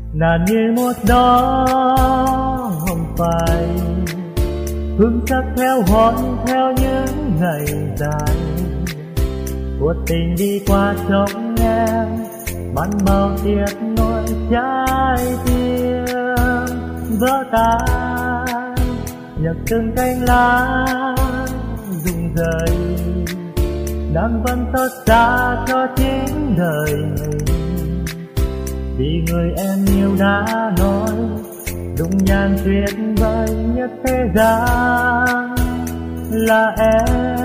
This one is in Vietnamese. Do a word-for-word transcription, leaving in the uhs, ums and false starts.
Ngàn như một đó không phải hương sắc theo hòn theo những ngày dài cuộc tình đi qua trong em mang bao tiếc nuối trái tim vỡ tan nhặt từng cánh lá rụng rời đang vẫn xót xa cho chính đời mình vì người em yêu đã nói dung nhan tuyệt vời nhất thế gian là em.